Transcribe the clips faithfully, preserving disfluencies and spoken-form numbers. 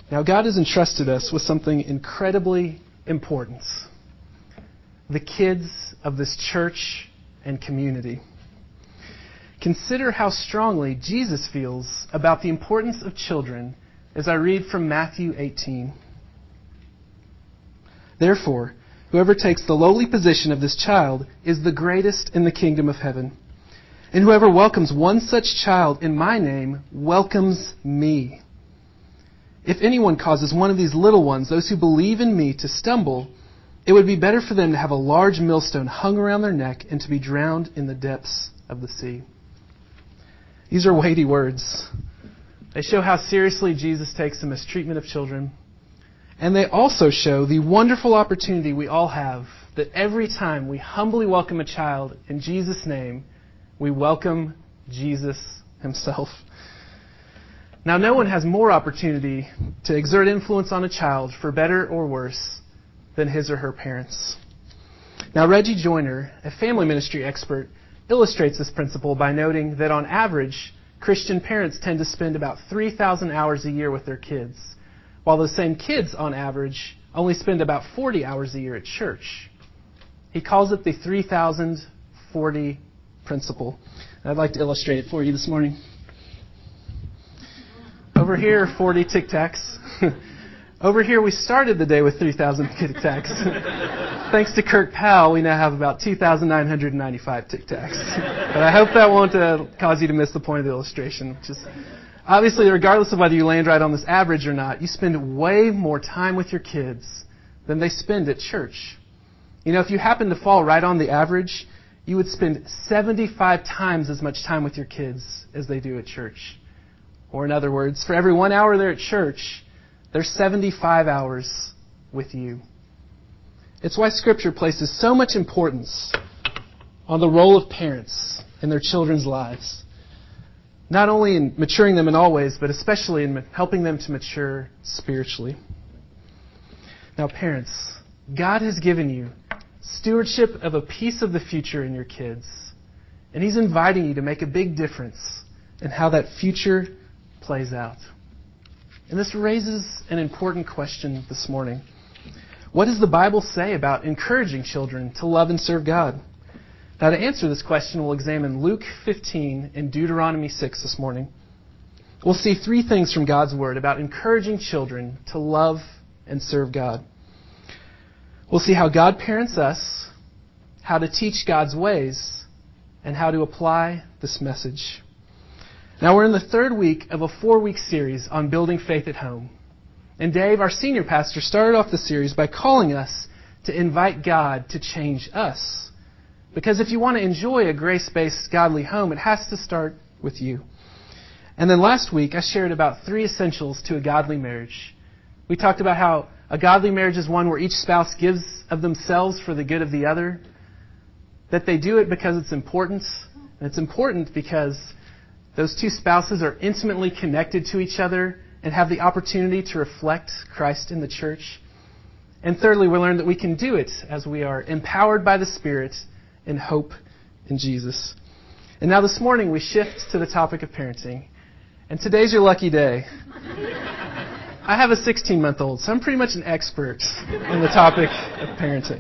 Now, God has entrusted us with something incredibly important: the kids of this church and community. Consider how strongly Jesus feels about the importance of children as I read from Matthew eighteen. Therefore, whoever takes the lowly position of this child is the greatest in the kingdom of heaven. And whoever welcomes one such child in my name welcomes me. If anyone causes one of these little ones, those who believe in me, to stumble, it would be better for them to have a large millstone hung around their neck and to be drowned in the depths of the sea. These are weighty words. They show how seriously Jesus takes the mistreatment of children. And they also show the wonderful opportunity we all have that every time we humbly welcome a child in Jesus' name, we welcome Jesus himself. Now, no one has more opportunity to exert influence on a child, for better or worse, than his or her parents. Now, Reggie Joyner, a family ministry expert, illustrates this principle by noting that on average, Christian parents tend to spend about three thousand hours a year with their kids, while the same kids, on average, only spend about forty hours a year at church. He calls it the three thousand forty principle. And I'd like to illustrate it for you this morning. Over here are forty Tic Tacs. Over here, we started the day with three thousand Tic Tacs. Thanks to Kirk Powell, we now have about two thousand nine hundred ninety-five Tic Tacs. But I hope that won't uh, cause you to miss the point of the illustration. Which is, obviously, regardless of whether you land right on this average or not, you spend way more time with your kids than they spend at church. You know, if you happen to fall right on the average, you would spend seventy-five times as much time with your kids as they do at church. Or in other words, for every one hour they're at church, there's seventy-five hours with you. It's why Scripture places so much importance on the role of parents in their children's lives. Not only in maturing them in all ways, but especially in helping them to mature spiritually. Now, parents, God has given you stewardship of a piece of the future in your kids. And He's inviting you to make a big difference in how that future plays out. And this raises an important question this morning. What does the Bible say about encouraging children to love and serve God? Now, to answer this question, we'll examine Luke fifteen and Deuteronomy six this morning. We'll see three things from God's Word about encouraging children to love and serve God. We'll see how God parents us, how to teach God's ways, and how to apply this message. Now, we're in the third week of a four-week series on building faith at home. And Dave, our senior pastor, started off the series by calling us to invite God to change us. Because if you want to enjoy a grace-based, godly home, it has to start with you. And then last week, I shared about three essentials to a godly marriage. We talked about how a godly marriage is one where each spouse gives of themselves for the good of the other, that they do it because it's important. And it's important because those two spouses are intimately connected to each other and have the opportunity to reflect Christ in the church. And thirdly, we learned that we can do it as we are empowered by the Spirit in hope in Jesus. And now this morning we shift to the topic of parenting. And today's your lucky day. I have a sixteen-month-old, so I'm pretty much an expert in the topic of parenting.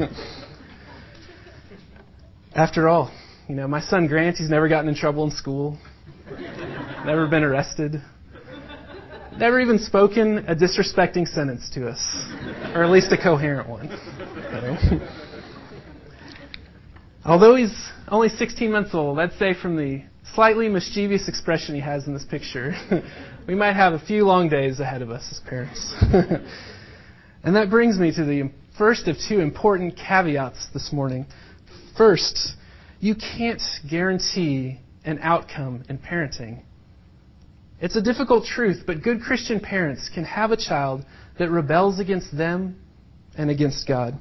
After all, you know, my son Grant, he's never gotten in trouble in school, never been arrested, never even spoken a disrespecting sentence to us, or at least a coherent one. You know? Although he's only sixteen months old, I'd say from the slightly mischievous expression he has in this picture, we might have a few long days ahead of us as parents. And that brings me to the first of two important caveats this morning. First, you can't guarantee an outcome in parenting. It's a difficult truth, but good Christian parents can have a child that rebels against them and against God.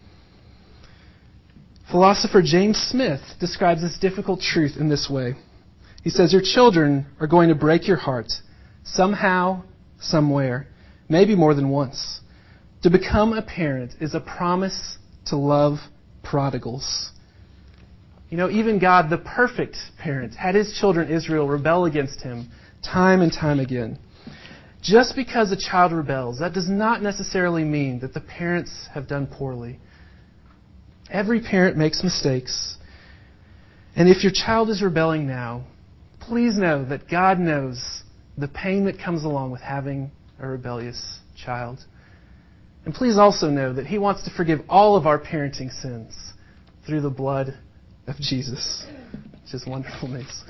Philosopher James Smith describes this difficult truth in this way. He says, your children are going to break your heart somehow, somewhere, maybe more than once. To become a parent is a promise to love prodigals. You know, even God, the perfect parent, had his children Israel rebel against him time and time again. Just because a child rebels, that does not necessarily mean that the parents have done poorly. Every parent makes mistakes. And if your child is rebelling now, please know that God knows the pain that comes along with having a rebellious child. And please also know that He wants to forgive all of our parenting sins through the blood of Jesus, which is wonderful news.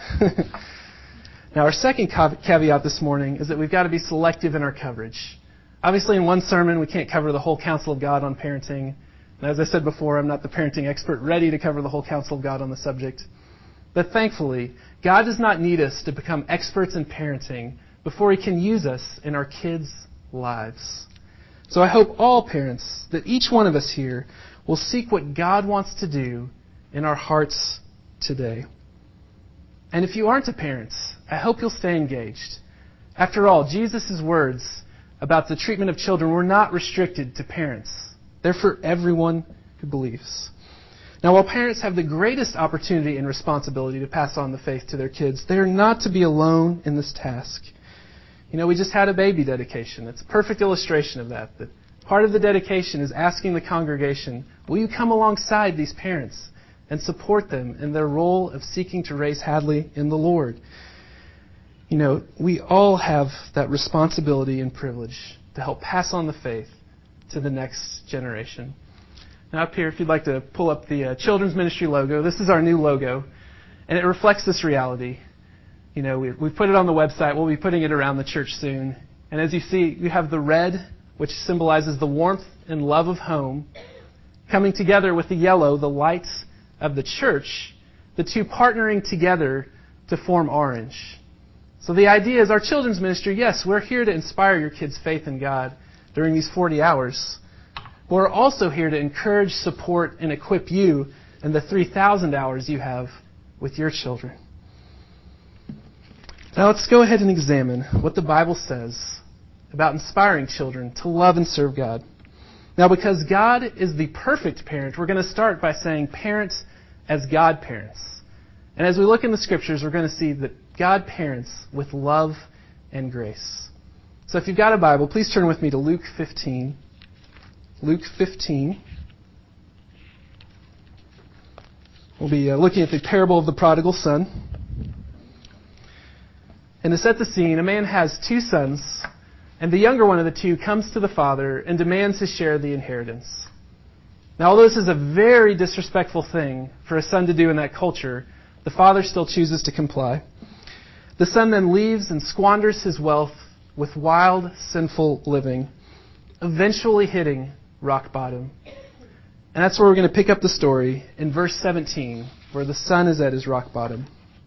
Now, our second caveat this morning is that we've got to be selective in our coverage. Obviously, in one sermon, we can't cover the whole counsel of God on parenting. And as I said before, I'm not the parenting expert ready to cover the whole counsel of God on the subject. But thankfully, God does not need us to become experts in parenting before He can use us in our kids' lives. So I hope all parents, that each one of us here, will seek what God wants to do in our hearts today. And if you aren't a parent, I hope you'll stay engaged. After all, Jesus' words about the treatment of children were not restricted to parents. They're for everyone who believes. Now, while parents have the greatest opportunity and responsibility to pass on the faith to their kids, they are not to be alone in this task. You know, we just had a baby dedication. It's a perfect illustration of that. That part of the dedication is asking the congregation, will you come alongside these parents and support them in their role of seeking to raise Hadley in the Lord? You know, we all have that responsibility and privilege to help pass on the faith to the next generation. Now up here, if you'd like to pull up the uh, children's ministry logo, this is our new logo, and it reflects this reality. You know, we, we've put it on the website. We'll be putting it around the church soon. And as you see, you have the red, which symbolizes the warmth and love of home, coming together with the yellow, the lights of the church, the two partnering together to form orange. So the idea is our children's ministry, yes, we're here to inspire your kids' faith in God during these forty hours. But we're also here to encourage, support, and equip you in the three thousand hours you have with your children. Now let's go ahead and examine what the Bible says about inspiring children to love and serve God. Now, because God is the perfect parent, we're going to start by saying parent as God parents. And as we look in the Scriptures, we're going to see that God parents with love and grace. So if you've got a Bible, please turn with me to Luke fifteen. Luke fifteen. We'll be uh, looking at the parable of the prodigal son. And to set the scene, a man has two sons, and the younger one of the two comes to the father and demands his share of the inheritance. Now, although this is a very disrespectful thing for a son to do in that culture, the father still chooses to comply. The son then leaves and squanders his wealth with wild, sinful living, eventually hitting rock bottom. And that's where we're going to pick up the story in verse seventeen, where the son is at his rock bottom.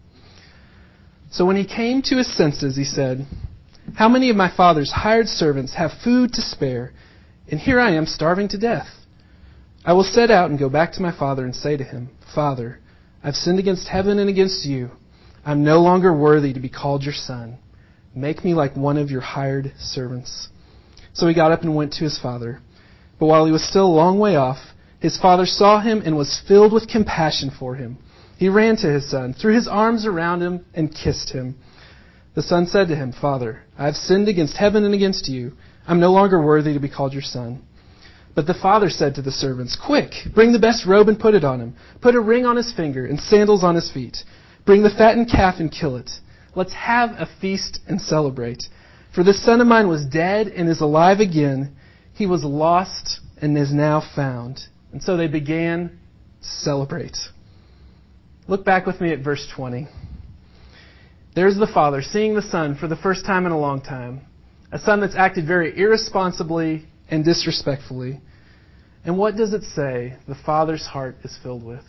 So when he came to his senses, he said, how many of my father's hired servants have food to spare, and here I am starving to death? I will set out and go back to my father and say to him, Father, I've sinned against heaven and against you. I'm no longer worthy to be called your son. Make me like one of your hired servants. So he got up and went to his father. But while he was still a long way off, his father saw him and was filled with compassion for him. He ran to his son, threw his arms around him, and kissed him. The son said to him, Father, I have sinned against heaven and against you. I'm no longer worthy to be called your son. But the father said to the servants, Quick, bring the best robe and put it on him. Put a ring on his finger and sandals on his feet. Bring the fattened calf and kill it. Let's have a feast and celebrate. For this son of mine was dead and is alive again. He was lost and is now found. And so they began to celebrate. Look back with me at verse twenty. There's the father seeing the son for the first time in a long time. A son that's acted very irresponsibly and disrespectfully. And what does it say the father's heart is filled with?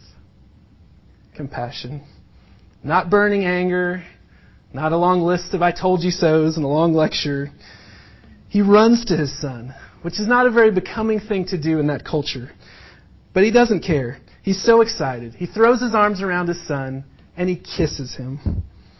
Compassion. Not burning anger, not a long list of I told you so's and a long lecture. He runs to his son, which is not a very becoming thing to do in that culture. But he doesn't care. He's so excited. He throws his arms around his son and he kisses him.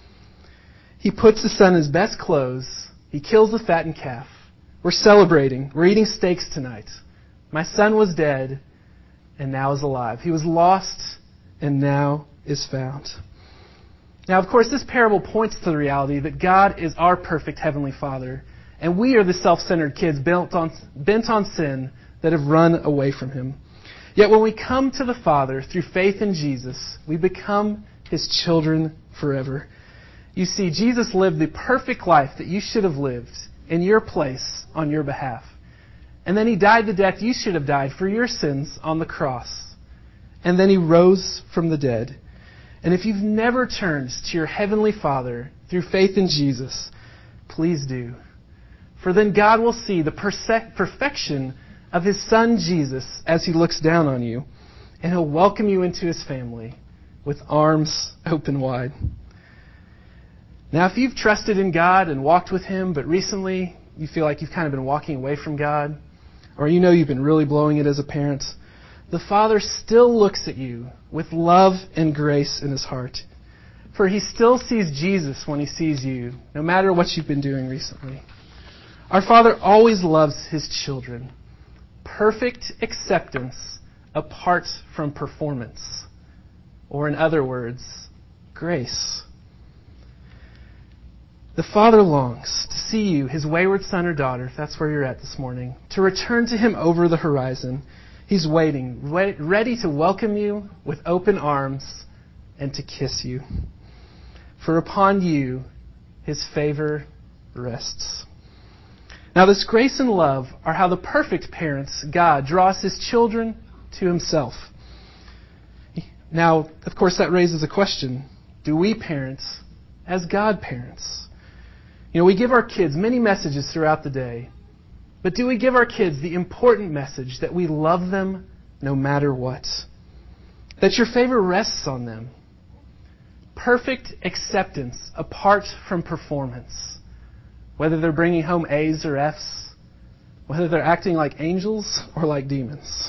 He puts his son in his best clothes. He kills the fattened calf. We're celebrating. We're eating steaks tonight. My son was dead and now is alive. He was lost and now is found. Now, of course, this parable points to the reality that God is our perfect Heavenly Father. And we are the self-centered kids bent on, bent on sin that have run away from Him. Yet when we come to the Father through faith in Jesus, we become His children forever. You see, Jesus lived the perfect life that you should have lived in your place on your behalf. And then He died the death you should have died for your sins on the cross. And then He rose from the dead. And if you've never turned to your Heavenly Father through faith in Jesus, please do. For then God will see the perse- perfection of His Son Jesus as He looks down on you, and He'll welcome you into His family with arms open wide. Now, if you've trusted in God and walked with Him, but recently you feel like you've kind of been walking away from God, or you know you've been really blowing it as a parent, the Father still looks at you with love and grace in His heart. For He still sees Jesus when He sees you, no matter what you've been doing recently. Our Father always loves His children. Perfect acceptance apart from performance. Or in other words, grace. The Father longs to see you, His wayward son or daughter, if that's where you're at this morning, to return to Him over the horizon. He's waiting, ready to welcome you with open arms and to kiss you. For upon you His favor rests. Now this grace and love are how the perfect parents, God, draws His children to Himself. Now, of course, that raises a question. Do we parent as God parents? You know, we give our kids many messages throughout the day, but do we give our kids the important message that we love them no matter what? That your favor rests on them. Perfect acceptance apart from performance. Whether they're bringing home A's or F's, whether they're acting like angels or like demons.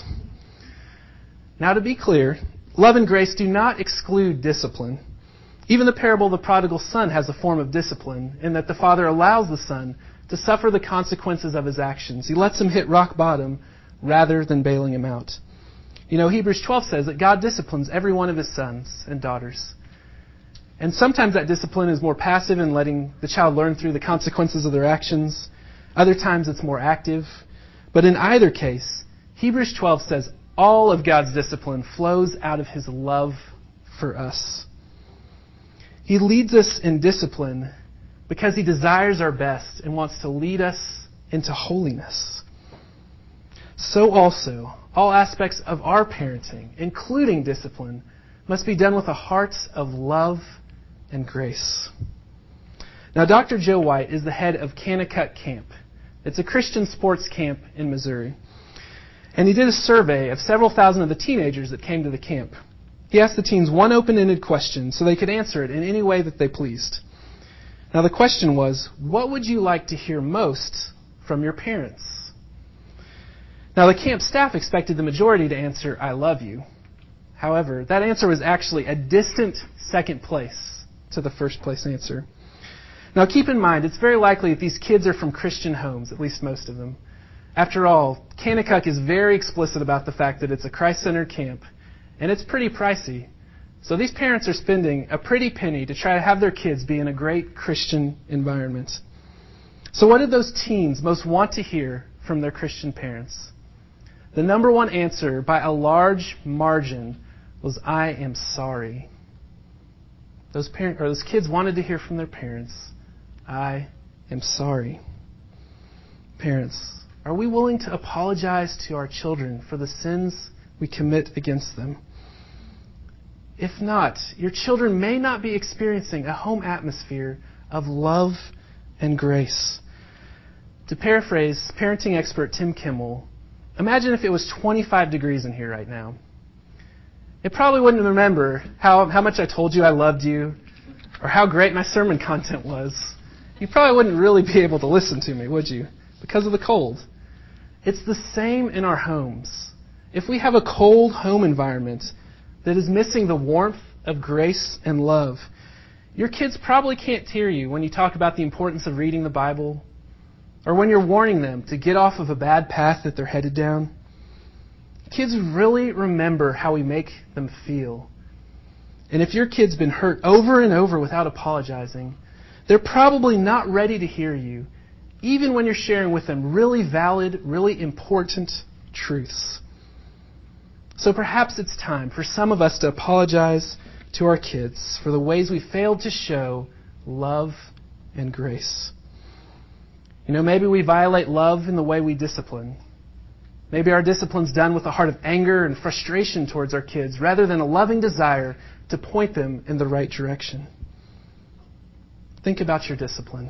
Now, to be clear, love and grace do not exclude discipline. Even the parable of the prodigal son has a form of discipline in that the father allows the son to suffer the consequences of his actions. He lets him hit rock bottom rather than bailing him out. You know, Hebrews twelve says that God disciplines every one of His sons and daughters. And sometimes that discipline is more passive in letting the child learn through the consequences of their actions. Other times it's more active. But in either case, Hebrews twelve says all of God's discipline flows out of His love for us. He leads us in discipline because He desires our best and wants to lead us into holiness. So also, all aspects of our parenting, including discipline, must be done with a heart of love and grace. Now, Doctor Joe White is the head of Kanakuk Camp. It's a Christian sports camp in Missouri. And he did a survey of several thousand of the teenagers that came to the camp. He asked the teens one open-ended question so they could answer it in any way that they pleased. Now, the question was, what would you like to hear most from your parents? Now, the camp staff expected the majority to answer, I love you. However, that answer was actually a distant second place to the first place answer. Now, keep in mind, it's very likely that these kids are from Christian homes, at least most of them. After all, Kanakuk is very explicit about the fact that it's a Christ-centered camp, and it's pretty pricey. So these parents are spending a pretty penny to try to have their kids be in a great Christian environment. So what did those teens most want to hear from their Christian parents? The number one answer by a large margin was, I am sorry. Those parent, or those kids wanted to hear from their parents, I am sorry. Parents, are we willing to apologize to our children for the sins we commit against them? If not, your children may not be experiencing a home atmosphere of love and grace. To paraphrase parenting expert Tim Kimmel, imagine if it was twenty-five degrees in here right now. It probably wouldn't remember how, how much I told you I loved you or how great my sermon content was. You probably wouldn't really be able to listen to me, would you? Because of the cold. It's the same in our homes. If we have a cold home environment that is missing the warmth of grace and love, your kids probably can't hear you when you talk about the importance of reading the Bible or when you're warning them to get off of a bad path that they're headed down. Kids really remember how we make them feel. And if your kid's been hurt over and over without apologizing, they're probably not ready to hear you, even when you're sharing with them really valid, really important truths. So perhaps it's time for some of us to apologize to our kids for the ways we failed to show love and grace. You know, maybe we violate love in the way we discipline. Maybe our discipline's done with a heart of anger and frustration towards our kids rather than a loving desire to point them in the right direction. Think about your discipline.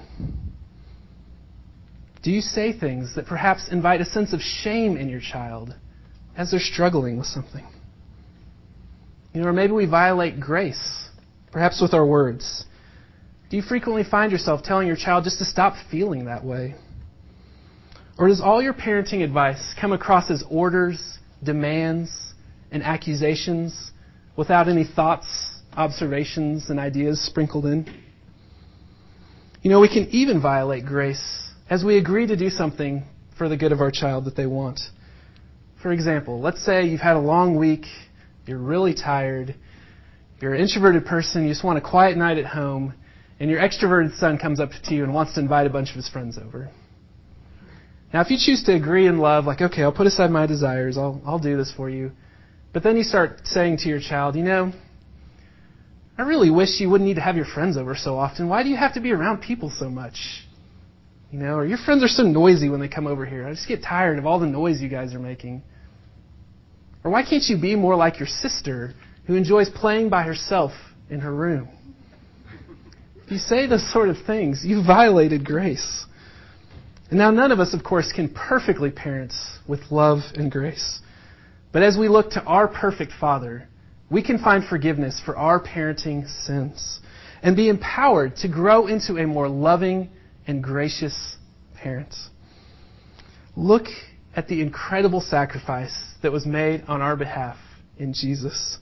Do you say things that perhaps invite a sense of shame in your child as they're struggling with something? You know, or maybe we violate grace, perhaps with our words. Do you frequently find yourself telling your child just to stop feeling that way? Or does all your parenting advice come across as orders, demands, and accusations without any thoughts, observations, and ideas sprinkled in? You know, we can even violate grace as we agree to do something for the good of our child that they want. For example, let's say you've had a long week, you're really tired, you're an introverted person, you just want a quiet night at home, and your extroverted son comes up to you and wants to invite a bunch of his friends over. Now, if you choose to agree in love, like, okay, I'll put aside my desires, I'll, I'll do this for you. But then you start saying to your child, you know, I really wish you wouldn't need to have your friends over so often. Why do you have to be around people so much? You know, or your friends are so noisy when they come over here. I just get tired of all the noise you guys are making. Or why can't you be more like your sister who enjoys playing by herself in her room? If you say those sort of things, you violated grace. And now none of us, of course, can perfectly parent with love and grace. But as we look to our perfect Father, we can find forgiveness for our parenting sins and be empowered to grow into a more loving and gracious parent. Look at the incredible sacrifice that was made on our behalf in Jesus.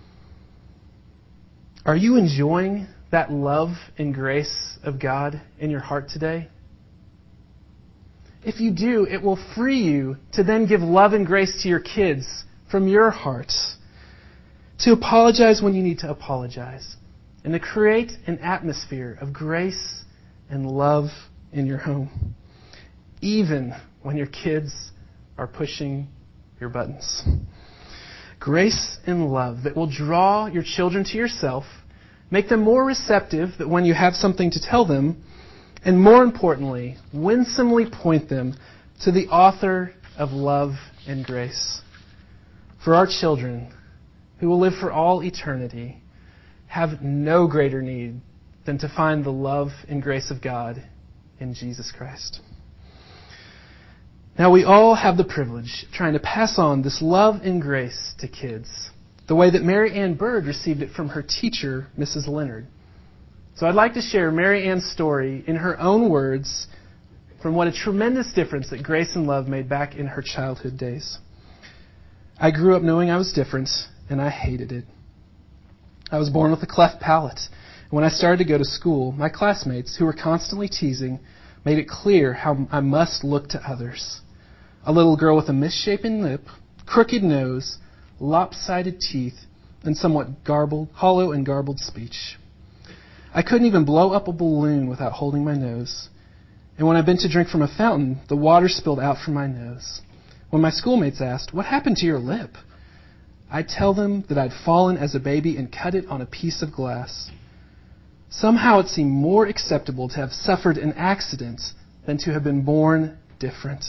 Are you enjoying that love and grace of God in your heart today? If you do, it will free you to then give love and grace to your kids from your heart, to apologize when you need to apologize, and to create an atmosphere of grace and love in your home, even when your kids are pushing your buttons. Grace and love that will draw your children to yourself, make them more receptive that when you have something to tell them, and more importantly, winsomely point them to the author of love and grace. For our children, who will live for all eternity, have no greater need than to find the love and grace of God in Jesus Christ. Now, we all have the privilege of trying to pass on this love and grace to kids, the way that Mary Ann Bird received it from her teacher, Missus Leonard. So I'd like to share Mary Ann's story in her own words from what a tremendous difference that grace and love made back in her childhood days. I grew up knowing I was different, and I hated it. I was born with a cleft palate. And when I started to go to school, my classmates, who were constantly teasing, made it clear how I must look to others. A little girl with a misshapen lip, crooked nose, lopsided teeth, and somewhat garbled, hollow and garbled speech. I couldn't even blow up a balloon without holding my nose. And when I bent to drink from a fountain, the water spilled out from my nose. When my schoolmates asked, "What happened to your lip?" I'd tell them that I'd fallen as a baby and cut it on a piece of glass. Somehow it seemed more acceptable to have suffered an accident than to have been born different.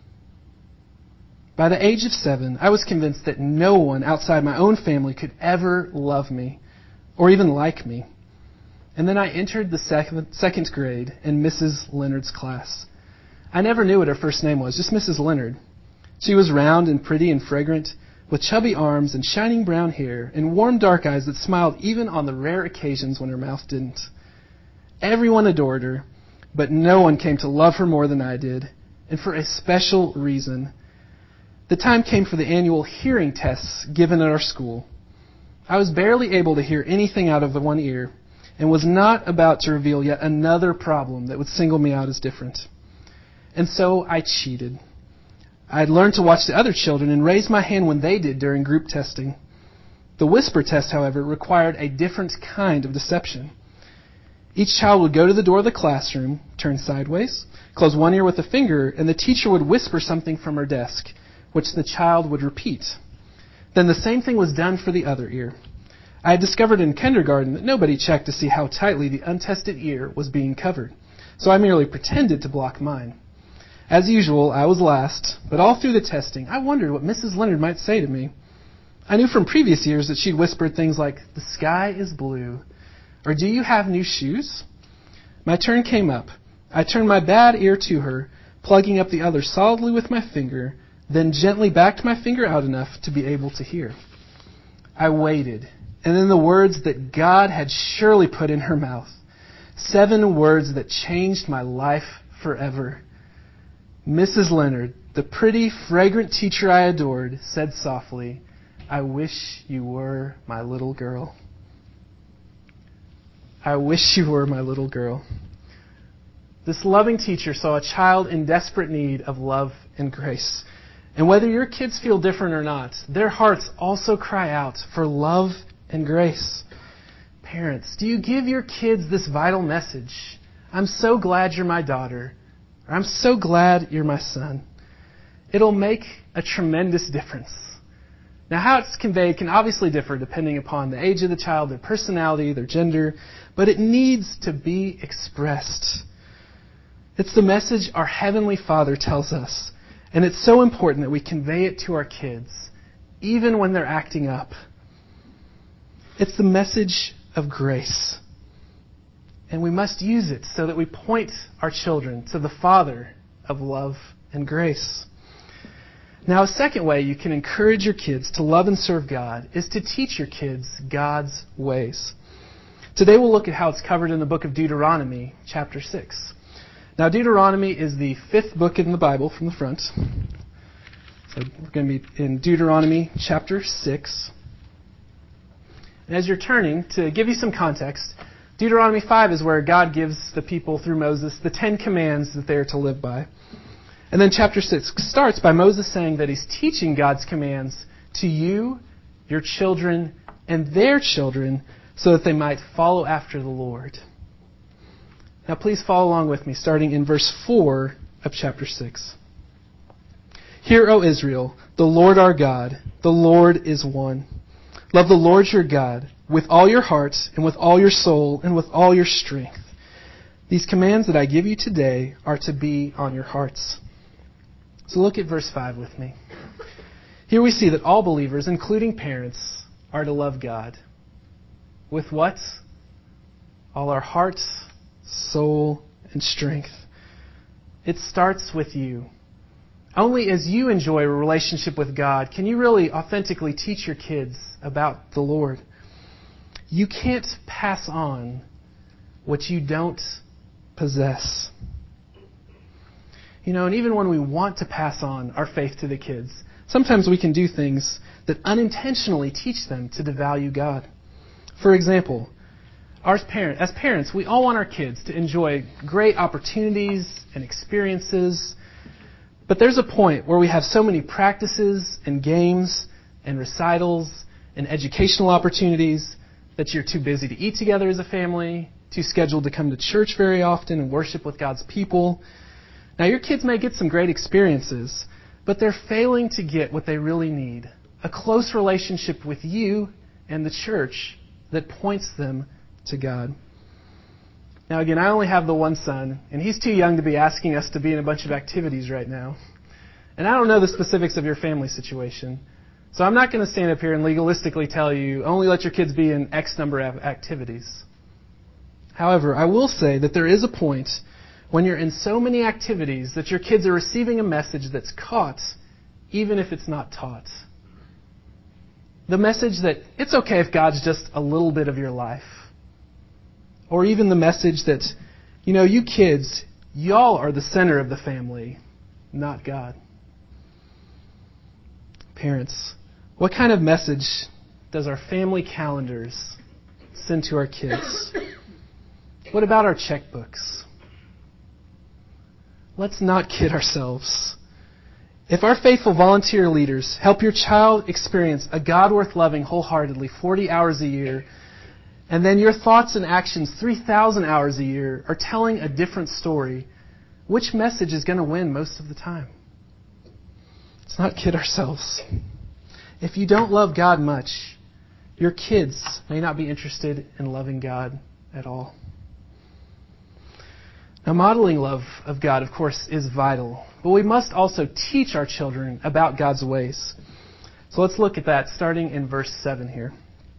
By the age of seven, I was convinced that no one outside my own family could ever love me or even like me. And then I entered the second, second grade in Missus Leonard's class. I never knew what her first name was, just Missus Leonard. She was round and pretty and fragrant, with chubby arms and shining brown hair and warm dark eyes that smiled even on the rare occasions when her mouth didn't. Everyone adored her, but no one came to love her more than I did, and for a special reason. The time came for the annual hearing tests given at our school. I was barely able to hear anything out of the one ear, and was not about to reveal yet another problem that would single me out as different. And so I cheated. I had learned to watch the other children and raise my hand when they did during group testing. The whisper test, however, required a different kind of deception. Each child would go to the door of the classroom, turn sideways, close one ear with a finger, and the teacher would whisper something from her desk, which the child would repeat. Then the same thing was done for the other ear. I had discovered in kindergarten that nobody checked to see how tightly the untested ear was being covered, so I merely pretended to block mine. As usual, I was last, but all through the testing, I wondered what Missus Leonard might say to me. I knew from previous years that she'd whispered things like, "The sky is blue," or "Do you have new shoes?" My turn came up. I turned my bad ear to her, plugging up the other solidly with my finger, then gently backed my finger out enough to be able to hear. I waited, and then the words that God had surely put in her mouth, seven words that changed my life forever. Missus Leonard, the pretty, fragrant teacher I adored, said softly, "I wish you were my little girl." I wish you were my little girl. This loving teacher saw a child in desperate need of love and grace. And whether your kids feel different or not, their hearts also cry out for love and grace. Parents, do you give your kids this vital message? "I'm so glad you're my daughter," or "I'm so glad you're my son." It'll make a tremendous difference. Now, how it's conveyed can obviously differ depending upon the age of the child, their personality, their gender, but it needs to be expressed. It's the message our Heavenly Father tells us, and it's so important that we convey it to our kids, even when they're acting up. It's the message of grace, and we must use it so that we point our children to the Father of love and grace. Now, a second way you can encourage your kids to love and serve God is to teach your kids God's ways. Today we'll look at how it's covered in the book of Deuteronomy, chapter six. Now, Deuteronomy is the fifth book in the Bible from the front. So we're going to be in Deuteronomy, chapter six. And as you're turning, to give you some context, Deuteronomy five is where God gives the people, through Moses, the Ten Commands that they are to live by. And then chapter six starts by Moses saying that he's teaching God's commands to you, your children, and their children, so that they might follow after the Lord. Now please follow along with me, starting in verse four of chapter six. "Hear, O Israel, the Lord our God, the Lord is one. Love the Lord your God with all your heart and with all your soul and with all your strength. These commands that I give you today are to be on your hearts." So look at verse five with me. Here we see that all believers, including parents, are to love God. With what? All our heart, soul, and strength. It starts with you. Only as you enjoy a relationship with God can you really authentically teach your kids about the Lord. You can't pass on what you don't possess. You know, and even when we want to pass on our faith to the kids, sometimes we can do things that unintentionally teach them to devalue God. For example, as parents, we all want our kids to enjoy great opportunities and experiences, but there's a point where we have so many practices and games and recitals and educational opportunities that you're too busy to eat together as a family, too scheduled to come to church very often and worship with God's people. Now, your kids may get some great experiences, but they're failing to get what they really need, a close relationship with you and the church that points them to God. Now, again, I only have the one son, and he's too young to be asking us to be in a bunch of activities right now. And I don't know the specifics of your family situation, so I'm not going to stand up here and legalistically tell you, only let your kids be in X number of activities. However, I will say that there is a point when you're in so many activities that your kids are receiving a message that's caught, even if it's not taught. The message that it's okay if God's just a little bit of your life. Or even the message that, you know, you kids, y'all are the center of the family, not God. Parents, what kind of message does our family calendars send to our kids? What about our checkbooks? Let's not kid ourselves. If our faithful volunteer leaders help your child experience a God worth loving wholeheartedly forty hours a year, and then your thoughts and actions three thousand hours a year are telling a different story, which message is going to win most of the time? Let's not kid ourselves. If you don't love God much, your kids may not be interested in loving God at all. Now, modeling love of God, of course, is vital, but we must also teach our children about God's ways. So let's look at that, starting in verse seven here.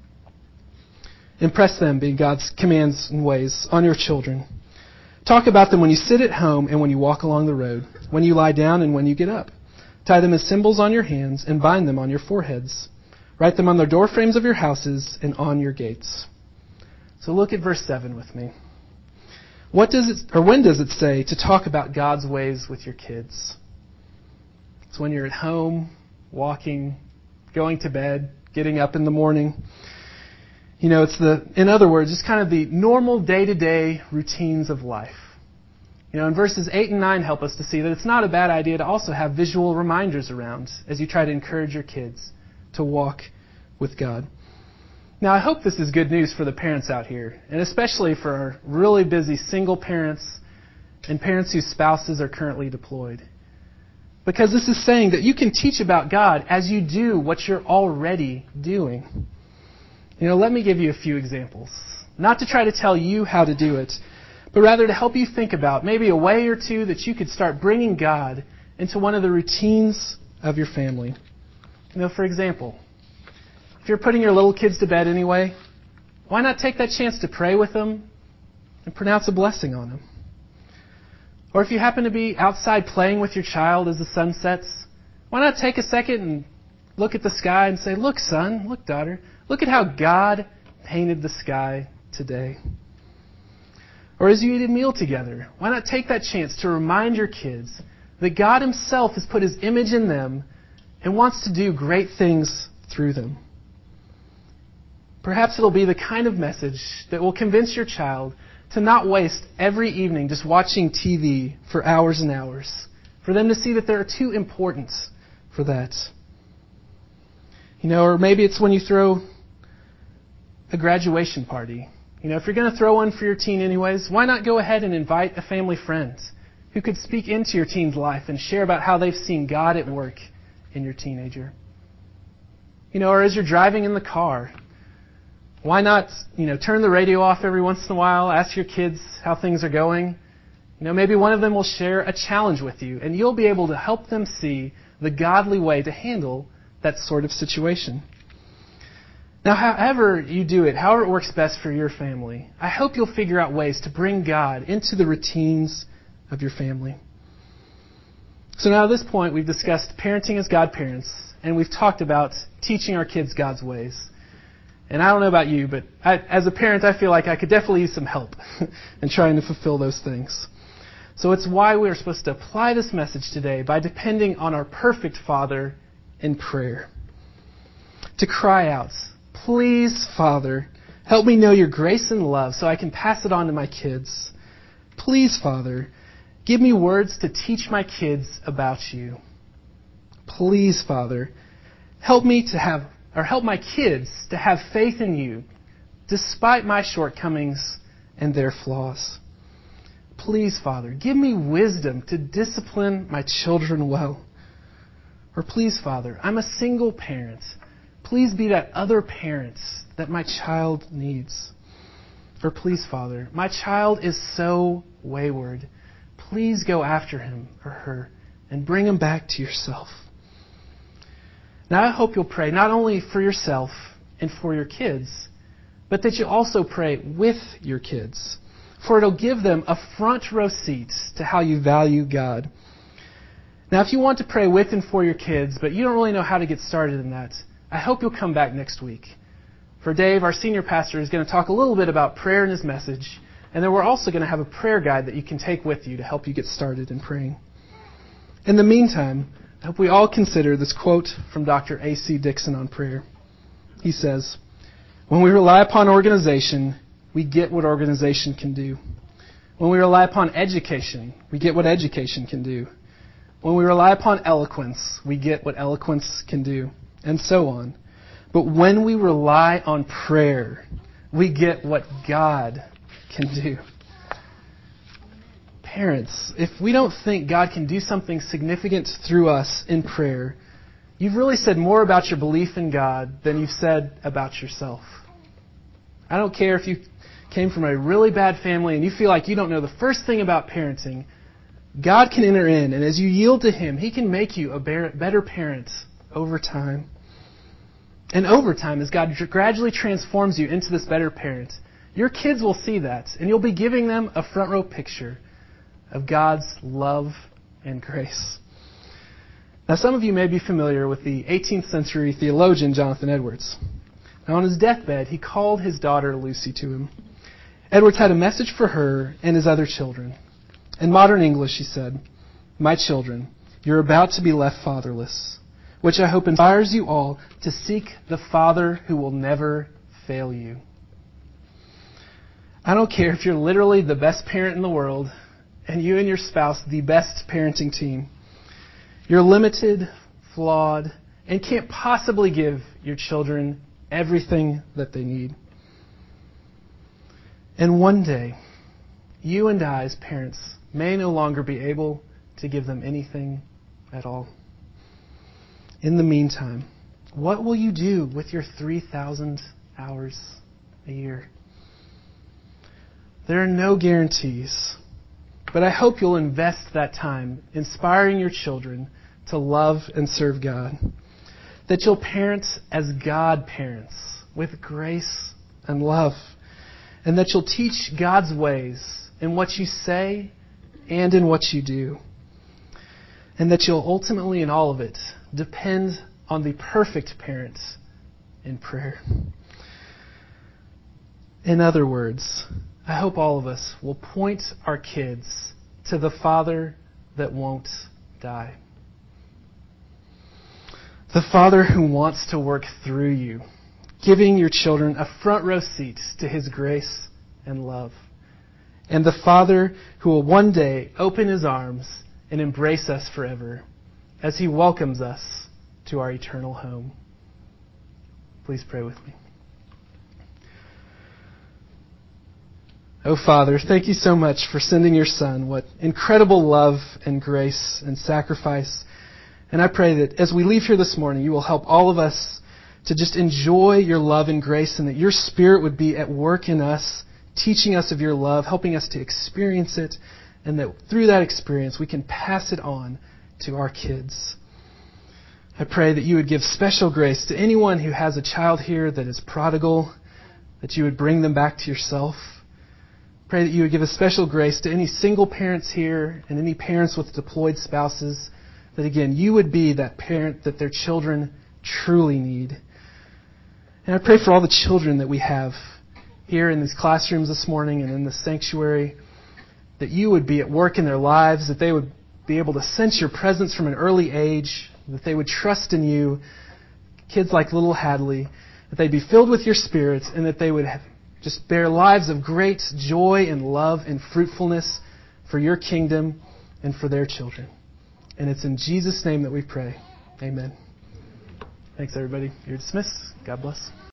Impress them, being God's commands and ways, on your children. Talk about them when you sit at home and when you walk along the road, when you lie down and when you get up. Tie them as symbols on your hands and bind them on your foreheads. Write them on the doorframes of your houses and on your gates. So look at verse seven with me. What does it, or when does it say to talk about God's ways with your kids? It's when you're at home, walking, going to bed, getting up in the morning. You know, it's the, in other words, it's kind of the normal day-to-day routines of life. You know, and verses eight and nine help us to see that it's not a bad idea to also have visual reminders around as you try to encourage your kids to walk with God. Now, I hope this is good news for the parents out here, and especially for our really busy single parents and parents whose spouses are currently deployed. Because this is saying that you can teach about God as you do what you're already doing. You know, let me give you a few examples. Not to try to tell you how to do it, but rather to help you think about maybe a way or two that you could start bringing God into one of the routines of your family. You know, for example, if you're putting your little kids to bed anyway, why not take that chance to pray with them and pronounce a blessing on them? Or if you happen to be outside playing with your child as the sun sets, why not take a second and look at the sky and say, look, son, look, daughter, look at how God painted the sky today. Or as you eat a meal together, why not take that chance to remind your kids that God Himself has put His image in them and wants to do great things through them. Perhaps it'll be the kind of message that will convince your child to not waste every evening just watching T V for hours and hours, for them to see that they're too important for that. You know, or maybe it's when you throw a graduation party. You know, if you're going to throw one for your teen anyways, why not go ahead and invite a family friend who could speak into your teen's life and share about how they've seen God at work in your teenager. You know, or as you're driving in the car, why not, you know, turn the radio off every once in a while, ask your kids how things are going. You know, maybe one of them will share a challenge with you, and you'll be able to help them see the godly way to handle that sort of situation. Now, however you do it, however it works best for your family, I hope you'll figure out ways to bring God into the routines of your family. So now at this point, we've discussed parenting as godparents, and we've talked about teaching our kids God's ways. And I don't know about you, but I, as a parent, I feel like I could definitely use some help in trying to fulfill those things. So it's why we are supposed to apply this message today by depending on our perfect Father in prayer. To cry out, please, Father, help me know your grace and love so I can pass it on to my kids. Please, Father, give me words to teach my kids about you. Please, Father, help me to have, or help my kids to have faith in you despite my shortcomings and their flaws. Please, Father, give me wisdom to discipline my children well. Or please, Father, I'm a single parent. Please be that other parent that my child needs. Or please, Father, my child is so wayward. Please go after him or her and bring him back to yourself. Now, I hope you'll pray not only for yourself and for your kids, but that you also pray with your kids, for it'll give them a front row seat to how you value God. Now, if you want to pray with and for your kids, but you don't really know how to get started in that, I hope you'll come back next week. For Dave, our senior pastor, is going to talk a little bit about prayer in his message, and then we're also going to have a prayer guide that you can take with you to help you get started in praying. In the meantime, I hope we all consider this quote from Doctor A C Dixon on prayer. He says, "When we rely upon organization, we get what organization can do. When we rely upon education, we get what education can do. When we rely upon eloquence, we get what eloquence can do." And so on. But when we rely on prayer, we get what God can do. Parents, if we don't think God can do something significant through us in prayer, you've really said more about your belief in God than you've said about yourself. I don't care if you came from a really bad family and you feel like you don't know the first thing about parenting. God can enter in, and as you yield to Him, He can make you a better parent over time. And over time, as God gradually transforms you into this better parent, your kids will see that, and you'll be giving them a front row picture of God's love and grace. Now, some of you may be familiar with the eighteenth century theologian Jonathan Edwards. Now, on his deathbed, he called his daughter Lucy to him. Edwards had a message for her and his other children. In modern English, he said, "My children, you're about to be left fatherless, which I hope inspires you all to seek the Father who will never fail you." I don't care if you're literally the best parent in the world and you and your spouse the best parenting team. You're limited, flawed, and can't possibly give your children everything that they need. And one day, you and I as parents may no longer be able to give them anything at all. In the meantime, what will you do with your three thousand hours a year? There are no guarantees, but I hope you'll invest that time inspiring your children to love and serve God. That you'll parent as God parents, with grace and love. And that you'll teach God's ways in what you say and in what you do. And that you'll ultimately, in all of it, depend on the perfect parent in prayer. In other words, I hope all of us will point our kids to the Father that won't die. The Father who wants to work through you, giving your children a front row seat to His grace and love. And the Father who will one day open His arms and embrace us forever as He welcomes us to our eternal home. Please pray with me. Oh, Father, thank you so much for sending your Son. What incredible love and grace and sacrifice. And I pray that as we leave here this morning, you will help all of us to just enjoy your love and grace, and that your Spirit would be at work in us, teaching us of your love, helping us to experience it, and that through that experience we can pass it on to our kids. I pray that you would give special grace to anyone who has a child here that is prodigal, that you would bring them back to yourself. Pray that you would give a special grace to any single parents here and any parents with deployed spouses, that again, you would be that parent that their children truly need. And I pray for all the children that we have here in these classrooms this morning and in the sanctuary, that you would be at work in their lives, that they would be able to sense your presence from an early age, that they would trust in you, kids like little Hadley, that they'd be filled with your Spirit, and that they would have just bear lives of great joy and love and fruitfulness for your kingdom and for their children. And it's in Jesus' name that we pray. Amen. Thanks, everybody. You're dismissed. God bless.